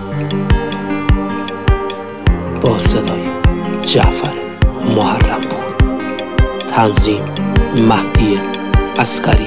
با صدای جعفر محرم‌پور، تنظیم مهدی عسکری.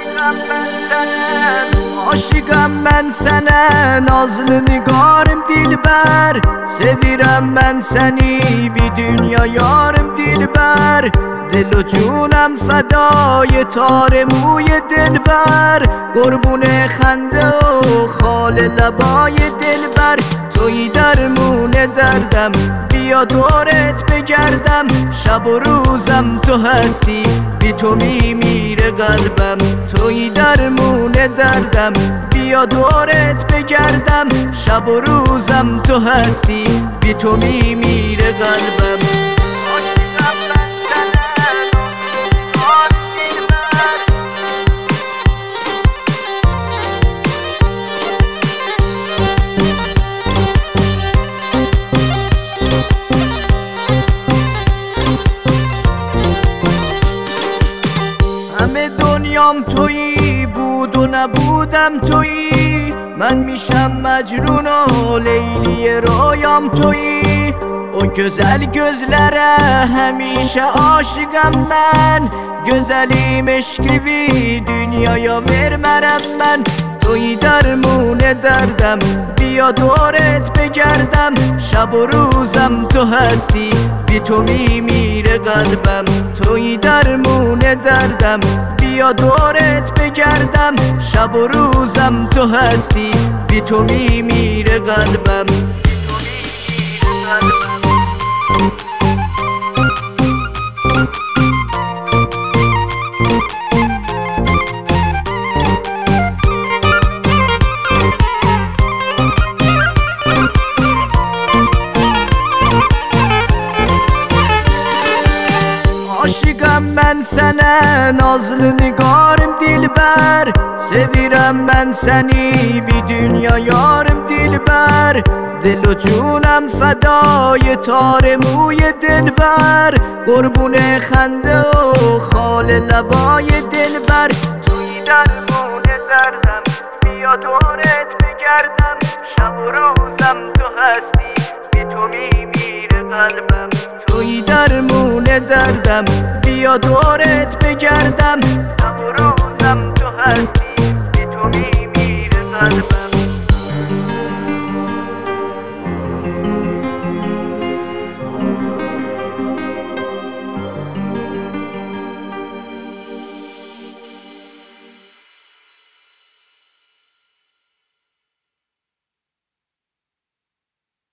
Aşıqam mən sənə, nazlı nigarım dilbər. Sevirəm mən səni, bir dünya yarım dilbər. Dil و جونم فدای تار موی دلبر، قربون خنده و خال لبای دلبر. توی درمون دردم، بیا دورت بگردم. شب و روزم تو هستی، بی تو میمیره قلبم. توی درمون دردم، بیا دورت بگردم. شب و روزم تو هستی، بی تو میمیره قلبم. همه دنیام تویی، بود و نبودم تویی. من میشم مجنون و لیلی رویام تویی. O güzel gözlere همیشه عاشقم من. Güzelim eşk gibi dünyaya vermerem ben. توی درمون دردم، بیا دورت بگردم. شب و روزم تو هستی، بی تو میمیره قلبم. توی درمون دردم، بیا دورت بگردم. شب و روزم تو هستی، بی تو میمیره قلبم. Aşıqam mən sənə, nazlı nigarım dilbər. Sevirəm mən səni, bir dünya yarım dilbər. Dil و جونم فدای تار موی دلبر، قربون خنده و خال لبای دلبر. توی درمون دردم، بیا دورت بگردم. شب و روزم تو هستی، بی تو میمیره قلبم. توی درمون دردم، بیا دورت بگردم. شب و روزم تو هستی، بی تو میمیره قلبم.